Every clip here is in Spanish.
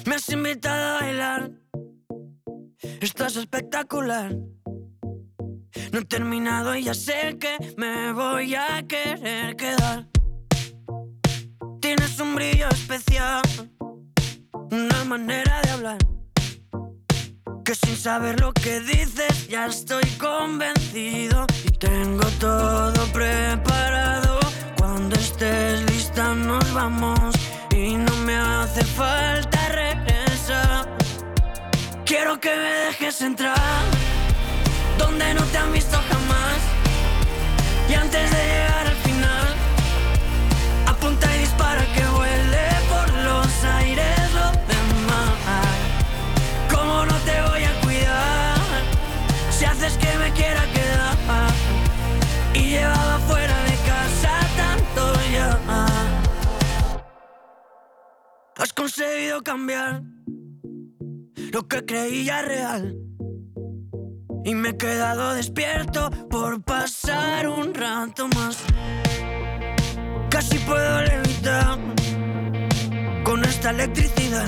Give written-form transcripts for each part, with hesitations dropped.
Me has invitado a bailar, estás espectacular. No he terminado y ya sé que me voy a querer quedar. Tienes un brillo especial, una manera de hablar que sin saber lo que dices ya estoy convencido. Y tengo todo preparado, cuando estés lista nos vamos y no me hace falta regresar. Quiero que me dejes entrar donde no te han visto jamás, y antes de llegar al final apunta y dispara que vuele por los aires lo demás. ¿Cómo no te voy a cuidar si haces que me quiera quedar? Y llevaba fuera de casa tanto ya. Has conseguido cambiar lo que creía real y me he quedado despierto por pasar un rato más. Casi puedo levitar con esta electricidad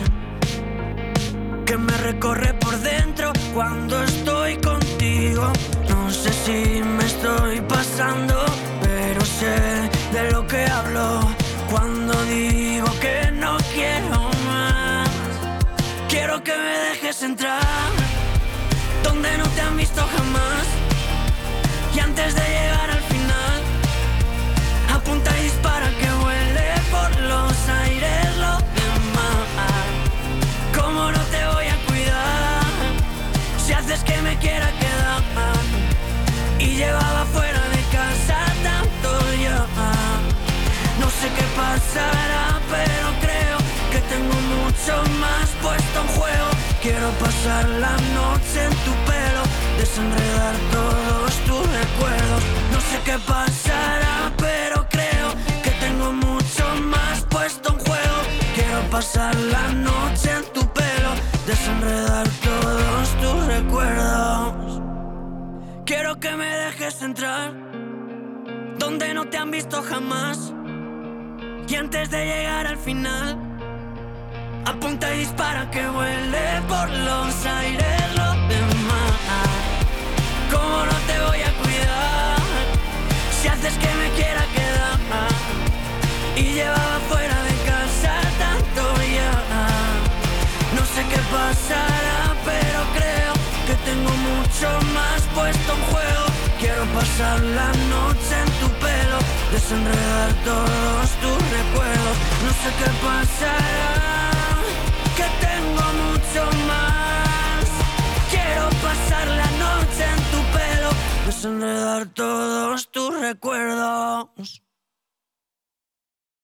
que me recorre por dentro cuando estoy contigo. No sé si me estoy pasando, pero sé de lo que hablo cuando digo que no quiero más. Quiero que me dejes entrar donde no te han visto jamás, y antes de llegar al final apunta y dispara que vuele por los aires lo demás. ¿Cómo no te voy a cuidar si haces que me quiera quedar? Y llevaba fuera de casa tanto ya. No sé qué pasará, pero creo que tengo mucho más puesto en juego. Quiero pasar la noche en tu pelo, desenredar todos tus recuerdos. No sé qué pasará, pero creo que tengo mucho más puesto en juego. Quiero pasar la noche en tu pelo, desenredar todos tus recuerdos. Quiero que me dejes entrar donde no te han visto jamás, y antes de llegar al final apunta y dispara que vuele por los aires lo demás. ¿Cómo no te voy a cuidar si haces que me quiera quedar? Y llevaba fuera de casa tanto ya. No sé qué pasará, pero creo que tengo mucho más puesto en juego. Quiero pasar la noche en tu pelo, desenredar todos tus recuerdos. No sé qué pasará, que tengo mucho más. Quiero pasar la noche en tu pelo, desenredar todos tus recuerdos.